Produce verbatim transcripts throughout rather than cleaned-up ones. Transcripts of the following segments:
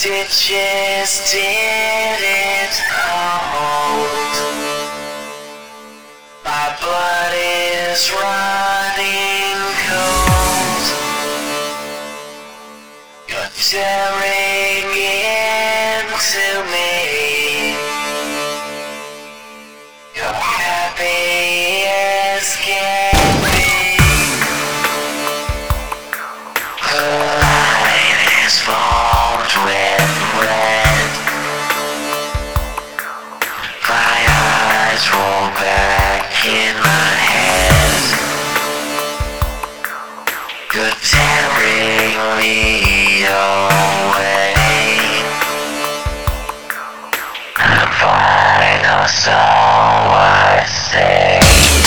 stitches didn't hold. My blood is running cold. You're tearing into me. You're happy as can be. The light is formed with red. My eyes roll back in my head. You're tearing me away. I'm fine, that's all I say.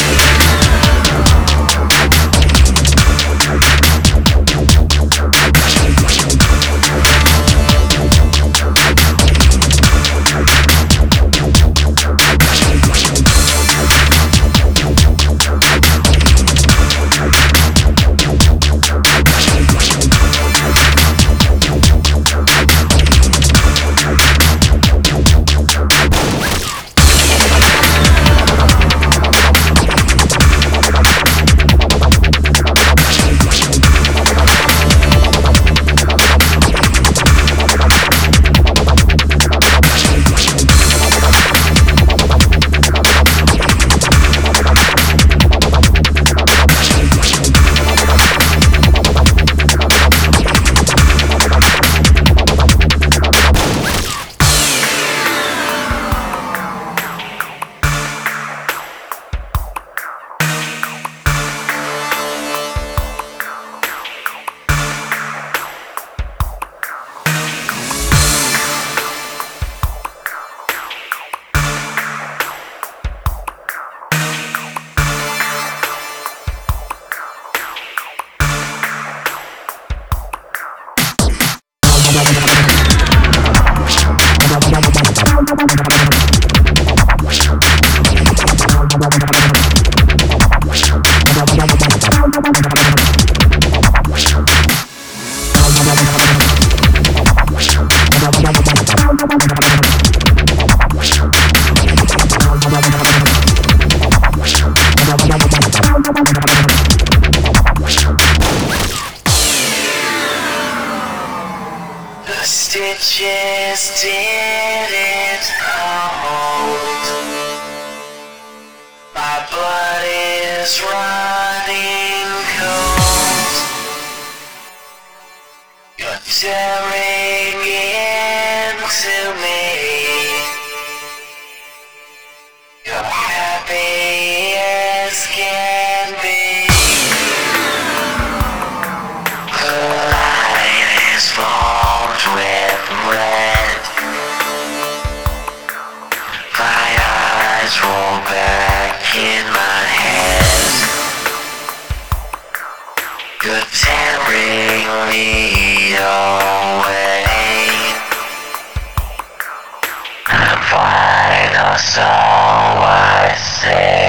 The stitches didn't hold. My blood is running cold. You're tearing into me. You're happy as can be. The light is formed with red. My eyes roll back in my head. You're tearing me away. I'm fine, that's all I say.